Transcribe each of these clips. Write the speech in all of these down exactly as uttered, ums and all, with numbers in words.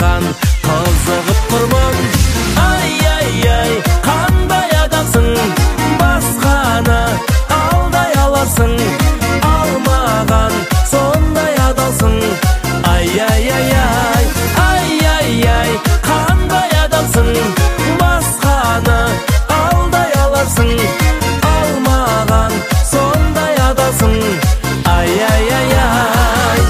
маған қызығып тұрмын. Ай, ай, ай, қандай адамсың, басқаны алдай аларсың, алмаған сондай адалсың. Ай, ай, ай, ай, ай, ай, ай, қандай адамсың, басқаны алдай аларсың, алмаған сондай адалсың. Ай, ай, ай, ай.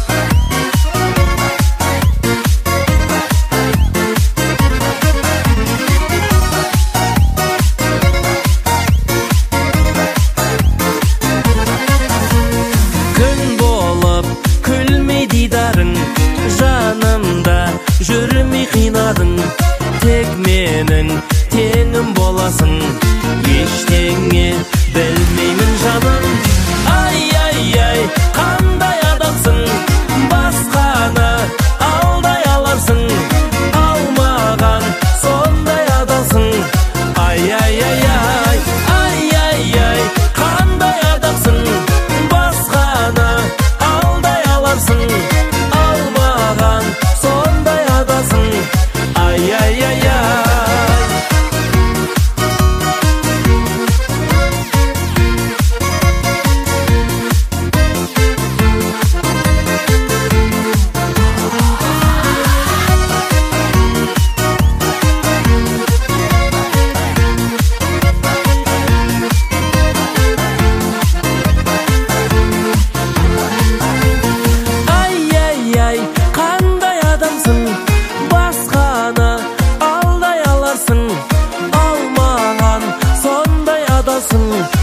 Күн болып күлмей дидарың, жанымда жүрмей қинадың. Тек менің теңім боласың, ештеңе білмеймін жаным. Ай, ай, ай, қандай адамсың, басқаны алдай аларсың, алмаған сондай адалсың. Ай, ай, ай, ай, ай, ай, ай, қандай адамсың, басқаны алдай аларсың, алмаған сондай адалсың. Ай, ай, ай, ай. Қандай адамсың, басқаны алдай аларсың, алмаған сондай адалсың.